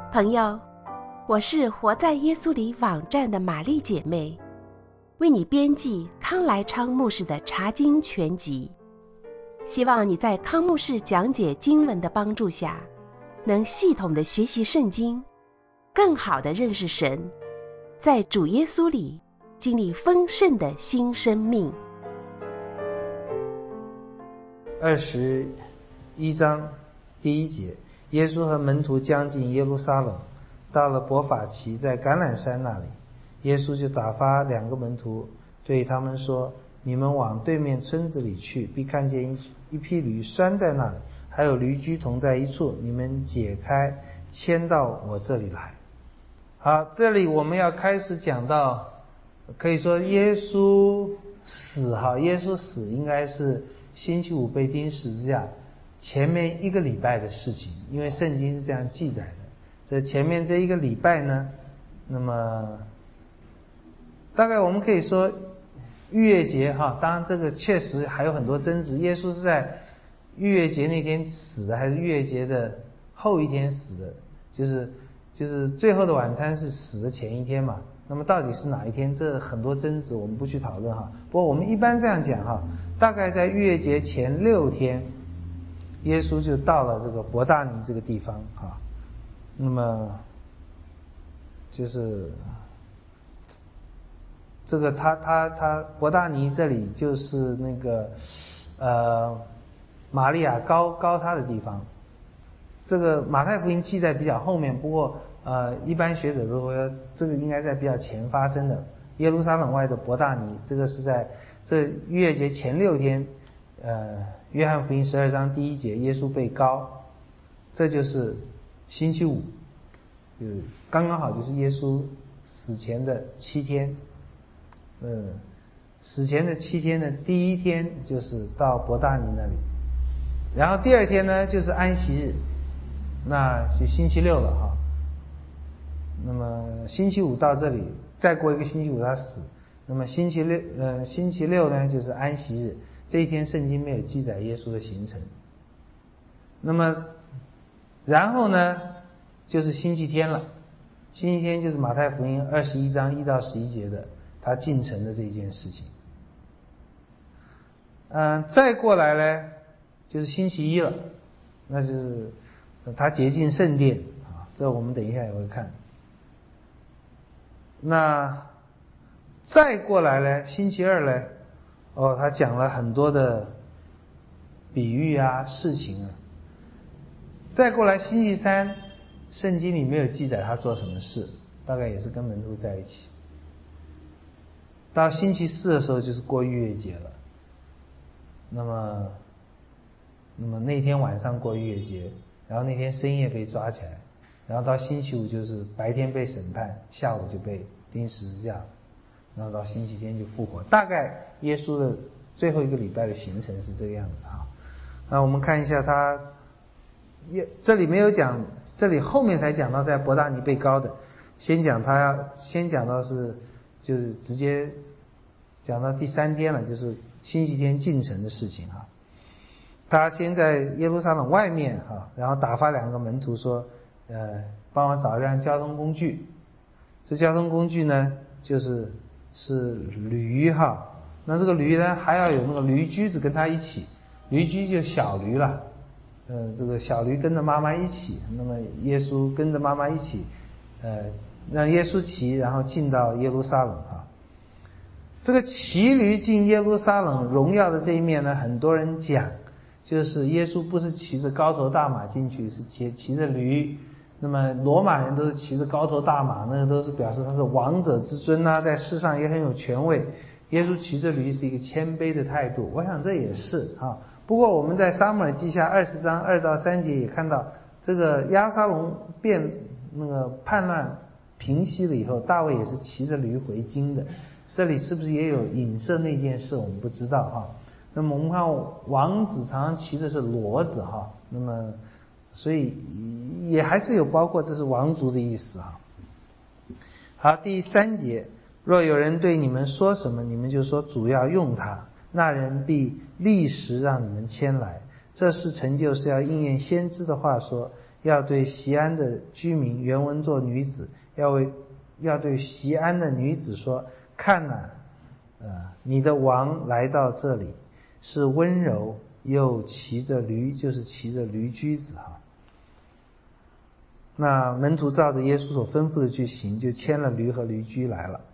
朋友，我是活在耶稣里网站的玛丽姐妹，为你编辑康来昌牧师的查经全集。希望你在康牧师讲解经文的帮助下，能系统的学习圣经，更好的认识神，在主耶稣里经历丰盛的新生命。 21章第1节，耶稣和门徒将近耶路撒冷，到了伯法其，在橄榄山那里，耶稣就打发2个门徒，对他们说：你们往对面村子里去，必看见一匹驴拴在那里，还有驴驹同在一处，你们解开，牵到我这里来。好，这里我们要开始讲到，可以说耶稣死耶稣死应该是星期五被钉十字架前面1个礼拜的事情，因为圣经是这样记载的。这前面这1个礼拜呢，那么大概我们可以说逾越节当然这个确实还有很多争执，耶稣是在逾越节那天死的，还是逾越节的后一天死的，就是最后的晚餐是死的前一天嘛，那么到底是哪一天，这很多争执我们不去讨论不过我们一般这样讲大概在逾越节前6天，耶稣就到了这个伯大尼这个地方那么就是这个他伯大尼这里就是那个玛利亚高他的地方。这个马太福音记在比较后面，不过一般学者都会说这个应该在比较前发生的。耶路撒冷外的伯大尼，这个是在这逾越节前6天，约翰福音12章第1节，耶稣被膏，这就是星期五，就是刚刚好就是耶稣死前的7天。死前的7天的第1天就是到伯大尼那里，然后第2天呢就是安息日，那是星期6了那么星期五到这里，再过1个星期五他死，那么星期六呢就是安息日，这一天圣经没有记载耶稣的行程。那么然后呢就是星期天了，星期天就是马太福音21章1到11节的他进城的这件事情。再过来呢就是星期一了，那就是他洁净圣殿这我们等一下也会看。那再过来呢星期二呢他讲了很多的比喻事情再过来星期三，圣经里没有记载他做什么事，大概也是跟门徒在一起。到星期四的时候就是过逾越节了，那么那天晚上过逾越节，然后那天深夜被抓起来，然后到星期五就是白天被审判，下午就被钉十字架，然后到星期天就复活。大概耶稣的最后1个礼拜的行程是这个样子那我们看一下他这里没有讲，这里后面才讲到在伯大尼被膏的，先讲到就是直接讲到第3天了，就是星期天进城的事情他先在耶路撒冷外面然后打发2个门徒说帮我找一辆交通工具。这交通工具呢是驴那这个驴呢还要有那个驴驹子跟他一起，驴驹就小驴了这个小驴跟着妈妈一起，那么耶稣跟着妈妈一起让耶稣骑，然后进到耶路撒冷这个骑驴进耶路撒冷荣耀的这一面呢，很多人讲就是耶稣不是骑着高头大马进去，是骑着驴。那么罗马人都是骑着高头大马，那个都是表示他是王者之尊在世上也很有权位。耶稣骑着驴是一个谦卑的态度，我想这也是不过我们在撒母耳记下20章2到3节也看到，这个押沙龙那个叛乱平息了以后，大卫也是骑着驴回京的。这里是不是也有影射那件事我们不知道那么我们看王子常常骑的是骡子那么所以也还是有包括这是王族的意思好，第3节，若有人对你们说什么，你们就说主要用它，那人必立时让你们牵来。这事成就是要应验先知的话说， 要对锡安的居民，原文作女子，要对锡安的女子说，看哪，你的王来到这里，是温柔又骑着驴，就是骑着驴驹子哈。那门徒照着耶稣所吩咐的去行，就牵了驴和驴驹来了。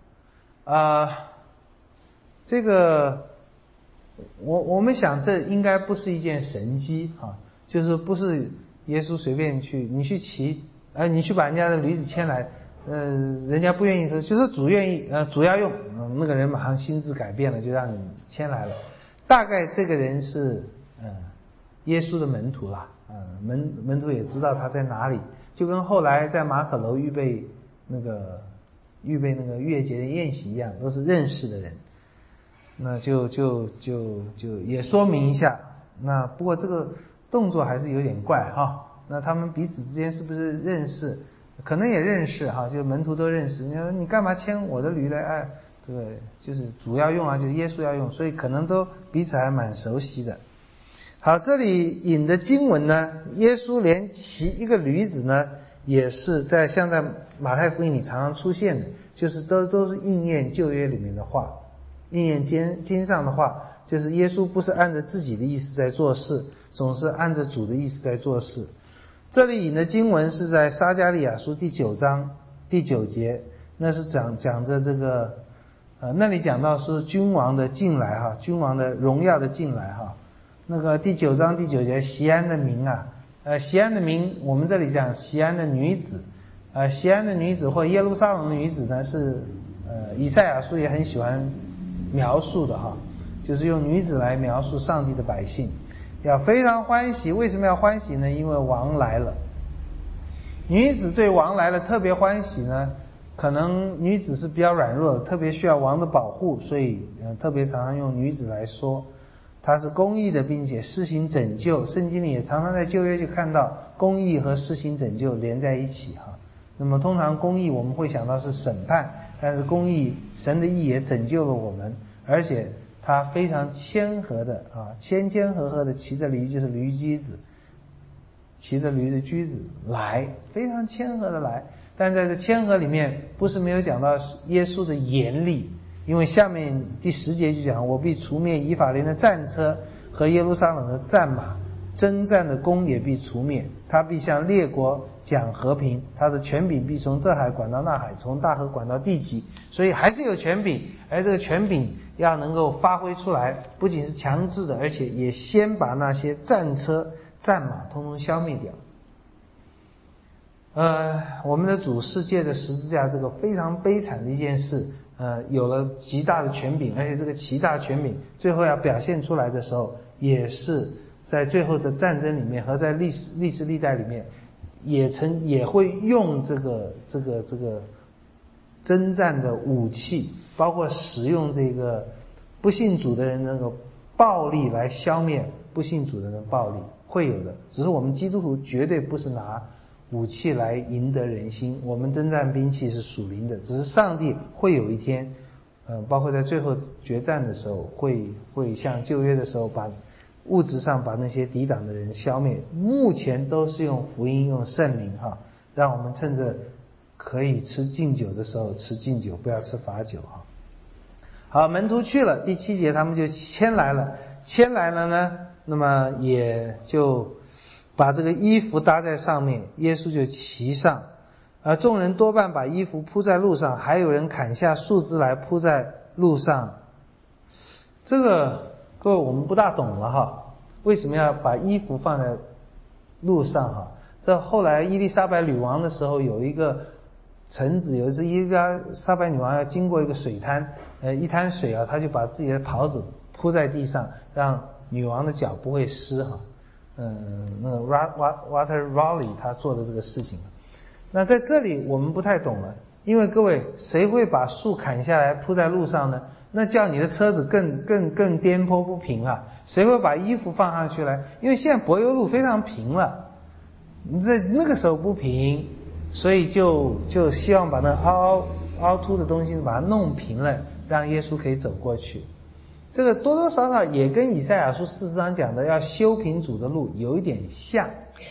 这个我们想这应该不是一件神迹啊，就是不是耶稣随便你去骑，你去把人家的驴子牵来，人家不愿意说，就是主愿意，主要用，那个人马上心智改变了，就让你牵来了。大概这个人是耶稣的门徒啦，门徒也知道他在哪里，就跟后来在马可楼预备那个月节的宴席一样，都是认识的人。那就也说明一下，那不过这个动作还是有点怪哈。那他们彼此之间是不是认识？可能也认识哈，就门徒都认识。你说你干嘛牵我的驴来？这个就是主要用就是耶稣要用，所以可能都彼此还蛮熟悉的。好，这里引的经文呢，耶稣连骑一个驴子呢，也是像在马太福音里常常出现的，就是都是应验旧约里面的话。应验经上的话，就是耶稣不是按着自己的意思在做事，总是按着主的意思在做事。这里引的经文是在撒迦利亚书第9章第9节，那是讲着这个那里讲到是君王的进来哈，君王的荣耀的进来哈。那个第9章第9节，锡安的名锡安的名，我们这里讲锡安的女子，锡安的女子或耶路撒冷的女子呢，是以赛亚书也很喜欢描述的哈，就是用女子来描述上帝的百姓，要非常欢喜。为什么要欢喜呢？因为王来了。女子对王来了特别欢喜呢，可能女子是比较软弱的，特别需要王的保护，所以特别常常用女子来说。她是公义的，并且施行拯救。圣经里也常常在旧约就看到公义和施行拯救连在一起哈。那么通常公义我们会想到是审判，但是公义，神的义也拯救了我们，而且他非常谦和的谦和的骑着驴，就是驴驹子，骑着驴的驹子来，非常谦和的来。但在这谦和里面，不是没有讲到耶稣的严厉，因为下面第10节就讲，我必除灭以法莲的战车和耶路撒冷的战马，征战的弓也必除灭，他必向列国讲和平，他的权柄必从这海管到那海，从大河管到地极。所以还是有权柄，而这个权柄要能够发挥出来，不仅是强制的，而且也先把那些战车战马通通消灭掉。我们的主是借着十字架这个非常悲惨的一件事，有了极大的权柄，而且这个极大的权柄最后要表现出来的时候，也是在最后的战争里面和在历史历代里面，也会用这个征战的武器，包括使用这个不信主的人那个暴力来消灭不信主的人的暴力，会有的。只是我们基督徒绝对不是拿武器来赢得人心，我们征战兵器是属灵的，只是上帝会有一天，包括在最后决战的时候，会像旧约的时候，把物质上把那些抵挡的人消灭。目前都是用福音，用圣灵哈，让我们趁着可以吃禁酒的时候吃禁酒，不要吃罚酒哈。好，门徒去了，第7节他们就牵来了呢，那么也就把这个衣服搭在上面，耶稣就骑上，众人多半把衣服铺在路上，还有人砍下树枝来铺在路上。这个各位我们不大懂了哈，为什么要把衣服放在路上哈？这后来伊丽莎白女王的时候，有一个臣子，有一次伊丽莎白女王要经过一个水滩，一滩水她就把自己的袍子铺在地上，让女王的脚不会湿哈。那个 Walter Raleigh 他做的这个事情。那在这里我们不太懂了，因为各位谁会把树砍下来铺在路上呢？那叫你的车子更颠簸不平啊！谁会把衣服放上去来？因为现在柏油路非常平了，你在那个时候不平，所以就希望把那凹凸的东西把它弄平了，让耶稣可以走过去。这个多多少少也跟以赛亚书40章讲的要修平主的路有一点像，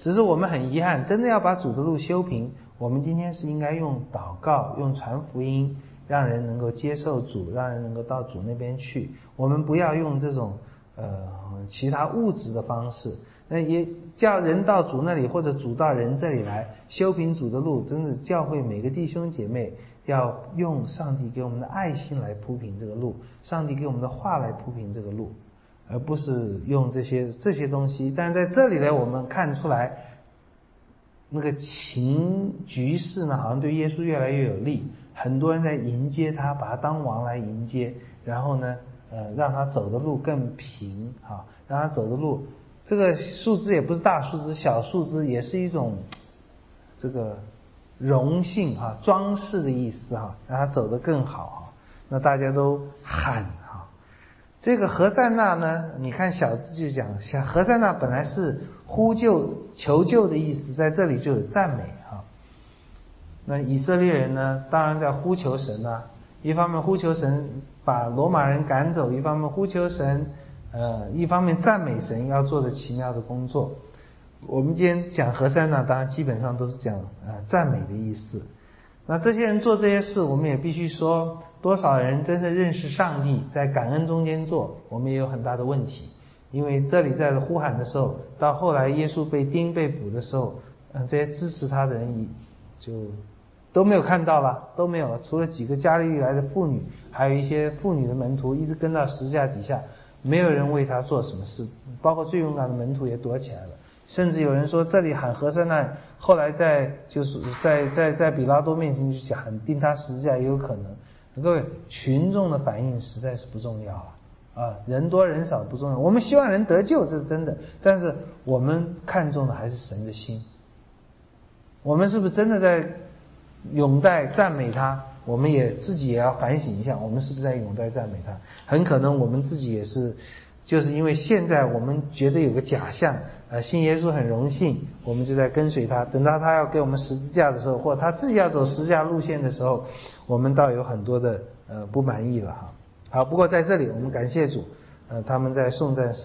只是我们很遗憾，真的要把主的路修平，我们今天是应该用祷告，用传福音，让人能够接受主，让人能够到主那边去。我们不要用这种其他物质的方式，那也叫人到主那里，或者主到人这里来修平主的路。真的教会每个弟兄姐妹要用上帝给我们的爱心来铺平这个路，上帝给我们的话来铺平这个路，而不是用这些东西。但在这里呢，我们看出来那个局势呢，好像对耶稣越来越有利，很多人在迎接他，把他当王来迎接，然后呢让他走的路更平啊，让他走的路，这个树枝也不是大树枝，小树枝也是一种这个荣幸啊，装饰的意思啊，让他走得更好啊。那大家都喊啊，这个和散那呢，你看小字就讲，和散那本来是呼救求救的意思，在这里就有赞美啊。那以色列人呢，当然在呼求神啊，一方面呼求神把罗马人赶走，一方面呼求神一方面赞美神要做的奇妙的工作。我们今天讲和散那，当然基本上都是讲赞美的意思。那这些人做这些事，我们也必须说，多少人真正认识上帝，在感恩中间做，我们也有很大的问题。因为这里在呼喊的时候，到后来耶稣被钉被捕的时候，这些支持他的人就都没有看到了，都没有了，除了几个加利利来的妇女，还有一些妇女的门徒一直跟到十字架底下，没有人为他做什么事，包括最勇敢的门徒也躲起来了。甚至有人说这里喊和散那，后来在比拉多面前去讲钉他十字架也有可能。各位，群众的反应实在是不重要了人多人少不重要，我们希望人得救，这是真的，但是我们看重的还是神的心。我们是不是真的在拥戴赞美他？我们也自己也要反省一下，我们是不是在拥戴赞美他？很可能我们自己也是，就是因为现在我们觉得有个假象，信耶稣很荣幸，我们就在跟随他。等到他要给我们十字架的时候，或者他自己要走十字架路线的时候，我们倒有很多的不满意了哈。好，不过在这里我们感谢主，他们在颂赞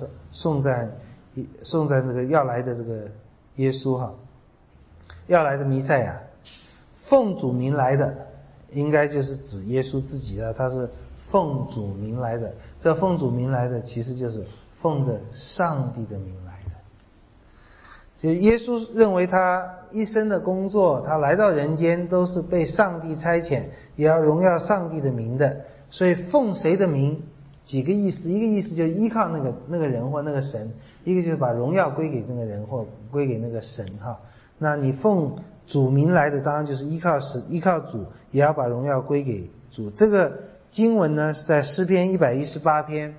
这个要来的这个耶稣哈，要来的弥赛亚，奉主名来的，应该就是指耶稣自己了，他是奉主名来的。这奉主名来的其实就是奉着上帝的名来的。就耶稣认为他一生的工作，他来到人间都是被上帝差遣，也要荣耀上帝的名的。所以奉谁的名几个意思，一个意思就是依靠那个人或那个神，一个就是把荣耀归给那个人或归给那个神哈。那你奉主名来的，当然就是依靠神，依靠主，也要把荣耀归给主。这个经文呢是在诗篇118篇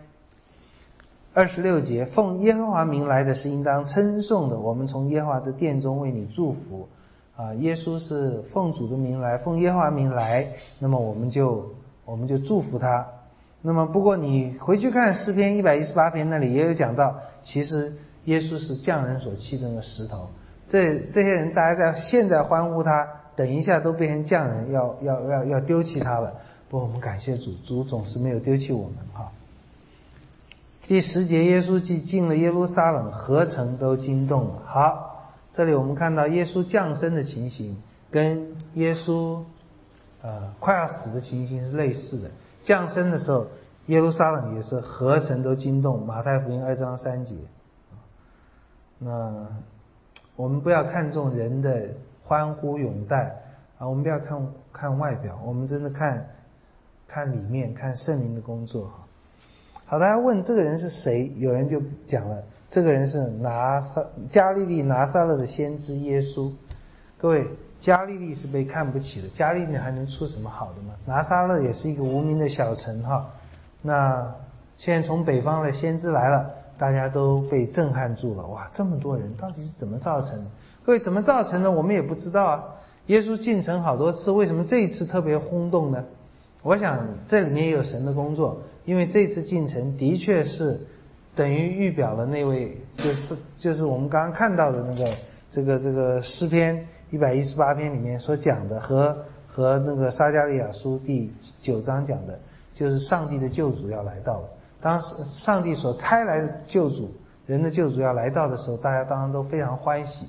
26节，奉耶和华名来的是应当称颂的，我们从耶和华的殿中为你祝福耶稣是奉主的名来，奉耶和华名来，那么我们就祝福他。那么不过你回去看诗篇118篇，那里也有讲到，其实耶稣是匠人所弃的那个石头，这些人大家在现在欢呼他，等一下都变成匠人，要丢弃他了。不过我们感谢主，主总是没有丢弃我们第10节，耶稣既进了耶路撒冷，何城都惊动了。好，这里我们看到耶稣降生的情形跟耶稣快要死的情形是类似的。降生的时候，耶路撒冷也是何城都惊动，马太福音2章3节。那我们不要看重人的欢呼拥戴我们不要看外表，我们真的看里面，看圣灵的工作好，大家问这个人是谁？有人就讲了，这个人是加利利拿撒勒的先知耶稣。各位，加利利是被看不起的，加利利还能出什么好的吗？拿撒勒也是一个无名的小城那现在从北方的先知来了，大家都被震撼住了。哇，这么多人到底是怎么造成的？各位，怎么造成的我们也不知道耶稣进城好多次，为什么这一次特别轰动呢？我想这里面也有神的工作，因为这次进城的确是等于预表了那位就是我们刚刚看到的那个这个诗篇118篇里面所讲的，和那个撒迦利亚书第9章讲的，就是上帝的救主要来到了。当上帝所差来的救主，人的救主要来到的时候，大家当然都非常欢喜。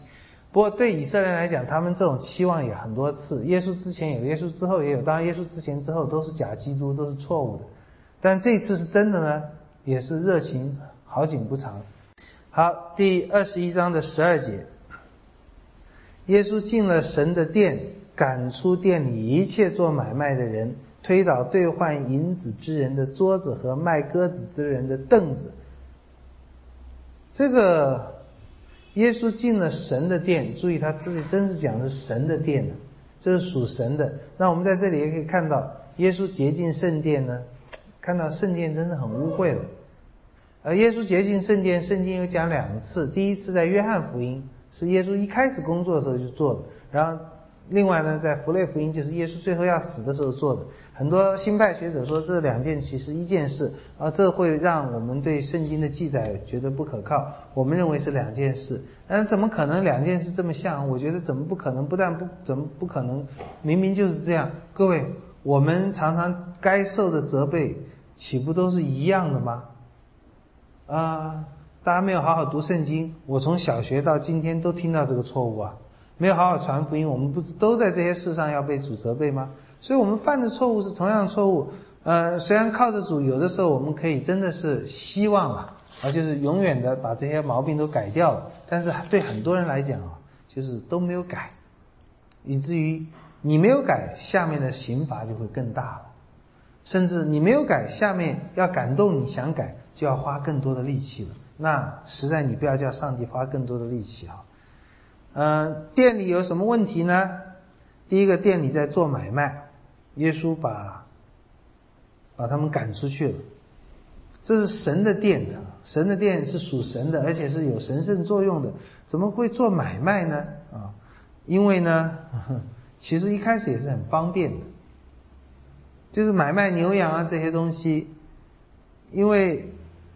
不过对以色列人来讲，他们这种期望也很多次，耶稣之前有，耶稣之后也有，当然耶稣之前之后都是假基督，都是错误的。但这次是真的呢，也是热情好景不长。好，第21章的12节，耶稣进了神的殿，赶出店里一切做买卖的人，推倒兑换银子之人的桌子和卖鸽子之人的凳子。这个耶稣进了神的殿，注意他自己真是讲的是神的殿，这是属神的。那我们在这里也可以看到，耶稣洁净圣殿呢，看到圣殿真的很污秽了。耶稣洁净圣殿，圣经有讲2次，第一次在约翰福音，是耶稣一开始工作的时候就做的，然后另外呢，在符类福音就是耶稣最后要死的时候做的。很多新派学者说这2件其实一件事，这会让我们对圣经的记载觉得不可靠。我们认为是2件事，但怎么可能2件事这么像？我觉得怎么不可能？怎么不可能？明明就是这样。各位，我们常常该受的责备，岂不都是一样的吗？大家没有好好读圣经，我从小学到今天都听到这个错误啊。没有好好传福音，我们不是都在这些事上要被主责备吗？所以我们犯的错误是同样的错误。虽然靠着主，有的时候我们可以真的是希望啊，就是永远的把这些毛病都改掉了，但是对很多人来讲啊，就是都没有改，以至于你没有改，下面的刑罚就会更大了。甚至你没有改，下面要感动你想改，就要花更多的力气了。那实在你不要叫上帝花更多的力气啊。店里有什么问题呢？第一个，店里在做买卖，耶稣把他们赶出去了。这是神的殿的，神的殿是属神的，而且是有神圣作用的，怎么会做买卖呢？因为呢，其实一开始也是很方便的，就是买卖牛羊啊这些东西，因为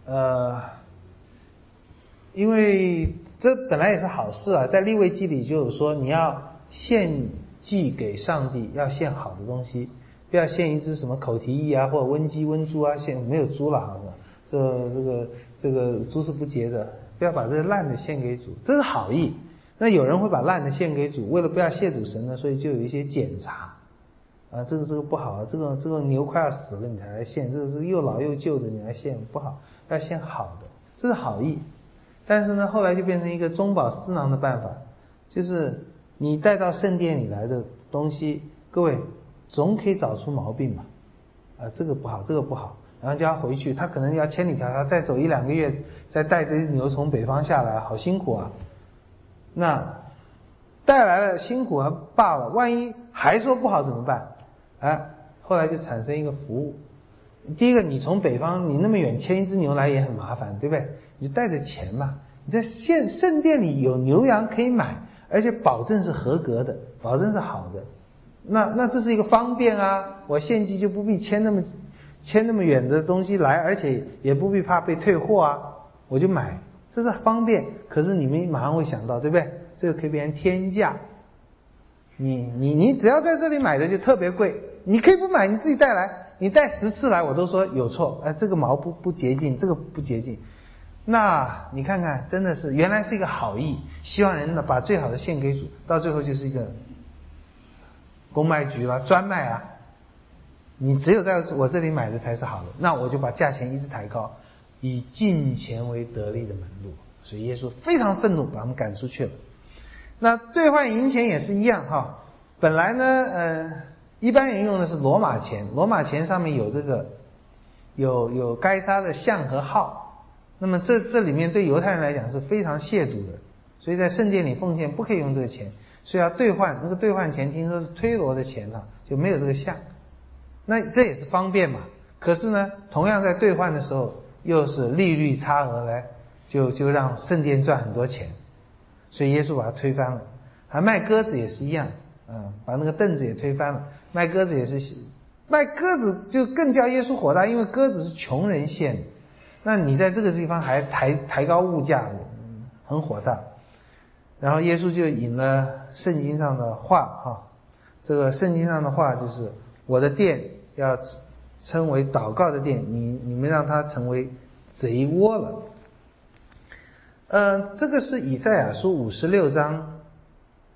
这本来也是好事啊，在利未记里就有说，你要献祭给上帝，要献好的东西，不要献一只什么口蹄疫啊，或者瘟鸡、瘟猪啊，献没有猪了好像，这个猪是不洁的，不要把这个烂的献给主，这是好意。那有人会把烂的献给主，为了不要亵渎神呢，所以就有一些检查这个不好啊，这个牛快要死了你才来献，这个是又老又旧的你来献不好，要献好的，这是好意。但是呢，后来就变成一个中饱私囊的办法，就是你带到圣殿里来的东西，各位总可以找出毛病嘛，这个不好，这个不好，然后就要回去，他可能要千里迢迢再走1-2个月，再带这些牛从北方下来，好辛苦啊。那带来了辛苦还罢了，万一还说不好怎么办？后来就产生一个服务。第一个，你从北方你那么远牵一只牛来也很麻烦，对不对？你就带着钱嘛，你在圣殿里有牛羊可以买，而且保证是合格的，保证是好的。那这是一个方便啊，我献祭就不必牵那么远的东西来，而且也不必怕被退货啊，我就买，这是方便。可是你们马上会想到，对不对？这个可以变成天价，你只要在这里买的就特别贵，你可以不买，你自己带来，你带10次来我都说有错，这个毛不洁净，这个不洁净。那你看看，真的是原来是一个好意，希望人呢把最好的献给主，到最后就是一个公卖局了，专卖啊！你只有在我这里买的才是好的，那我就把价钱一直抬高，以进钱为得利的门路。所以耶稣非常愤怒，把他们赶出去了。那兑换银钱也是一样哈，本来呢一般人用的是罗马钱，罗马钱上面有这个有该撒的像和号，那么这里面对犹太人来讲是非常亵渎的，所以在圣殿里奉献不可以用这个钱，所以要兑换，那个兑换钱听说是推罗的钱就没有这个像，那这也是方便嘛。可是呢，同样在兑换的时候又是利率差额来，就让圣殿赚很多钱，所以耶稣把它推翻了。还卖鸽子也是一样，把那个凳子也推翻了，卖鸽子也是，卖鸽子就更叫耶稣火大，因为鸽子是穷人献的，那你在这个地方还抬高物价，很火大。然后耶稣就引了圣经上的话这个圣经上的话就是我的殿要称为祷告的殿，你们让它成为贼窝了。这个是以赛亚书56章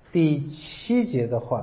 第7节的话，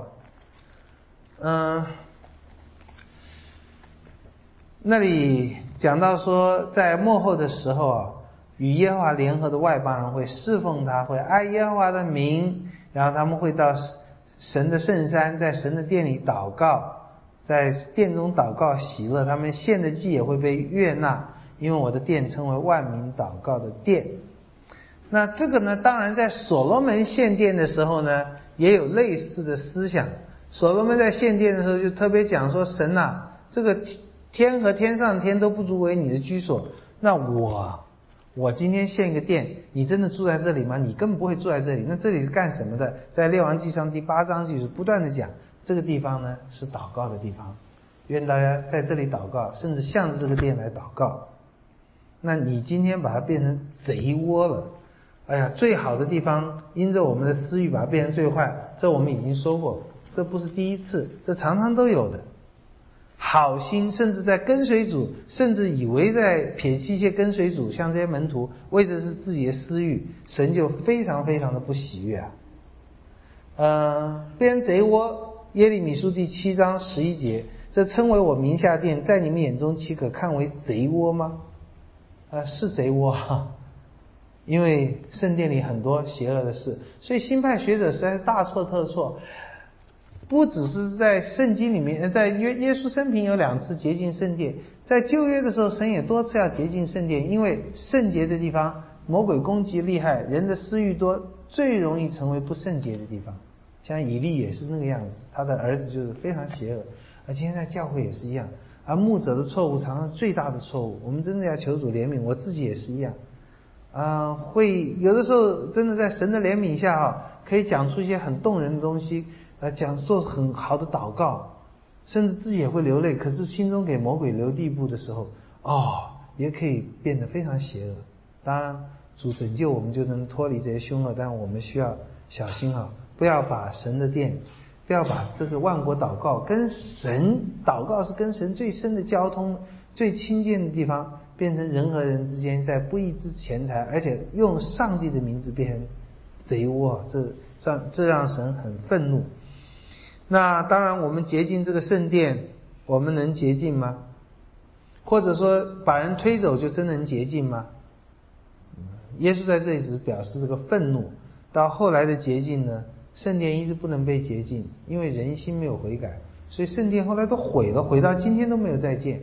那里讲到说，在末后的时候啊，与耶和华联合的外邦人会侍奉他，会爱耶和华的名，然后他们会到神的圣山，在神的殿里祷告，在殿中祷告喜乐，他们献的祭也会被悦纳，因为我的殿称为万民祷告的殿。那这个呢，当然在所罗门献殿的时候呢，也有类似的思想。所罗门在献殿的时候就特别讲说，神啊，这个天和天上的天都不足为你的居所，那我今天献一个殿，你真的住在这里吗？你根本不会住在这里，那这里是干什么的？在列王纪上第8章就是不断的讲，这个地方呢是祷告的地方，愿大家在这里祷告，甚至向着这个殿来祷告。那你今天把它变成贼窝了，哎呀，最好的地方因着我们的私欲把它变成最坏，这我们已经说过，这不是第一次，这常常都有的。好心甚至在跟随主，甚至以为在撇弃一些跟随主，像这些门徒为的是自己的私欲，神就非常非常的不喜悦啊。变成贼窝，耶利米书第7章11节，这称为我名下殿，在你们眼中岂可看为贼窝吗？是贼窝啊，因为圣殿里很多邪恶的事，所以新派学者实在是大错特错。不只是在圣经里面，在耶稣生平有2次洁净圣殿，在旧约的时候神也多次要洁净圣殿，因为圣洁的地方魔鬼攻击厉害，人的私欲多，最容易成为不圣洁的地方。像以利也是那个样子，他的儿子就是非常邪恶，而今天在教会也是一样，而牧者的错误常常是最大的错误，我们真的要求主怜悯，我自己也是一样会有的时候真的在神的怜悯下可以讲出一些很动人的东西，做很好的祷告，甚至自己也会流泪，可是心中给魔鬼留地步的时候也可以变得非常邪恶。当然主拯救我们就能脱离这些凶恶，但我们需要小心不要把神的殿，不要把这个万国祷告跟神祷告是跟神最深的交通最亲近的地方，变成人和人之间在不义之钱财，而且用上帝的名字变成贼窝，这让神很愤怒。那当然我们洁净这个圣殿，我们能洁净吗？或者说把人推走就真能洁净吗？耶稣在这里只表示这个愤怒。到后来的洁净呢，圣殿一直不能被洁净，因为人心没有悔改，所以圣殿后来都毁了，毁到今天都没有再建。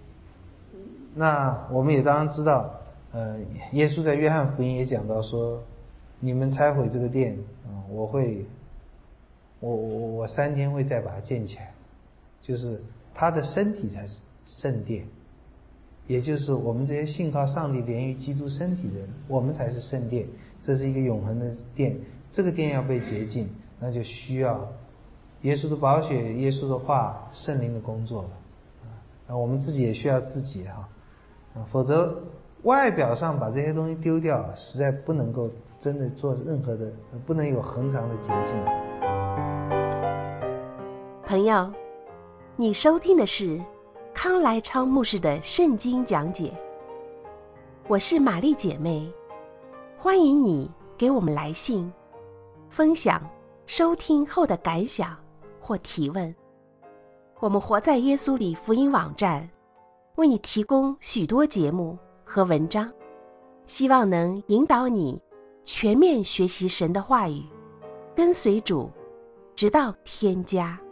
那我们也当然知道耶稣在约翰福音也讲到说，你们拆毁这个殿我3天会再把它建起来，就是他的身体才是圣殿，也就是我们这些信靠上帝连于基督身体的人，我们才是圣殿，这是一个永恒的殿，这个殿要被洁净，那就需要耶稣的宝血、耶稣的话、圣灵的工作了那我们自己也需要自己否则外表上把这些东西丢掉，实在不能够真的做任何的，不能有恒常的洁净。 朋友，你收听的是康来昌牧师的圣经讲解，我是玛丽姐妹，欢迎你给我们来信分享收听后的感想或提问。我们活在耶稣里福音网站为你提供许多节目和文章，希望能引导你全面学习神的话语，跟随主直到天家。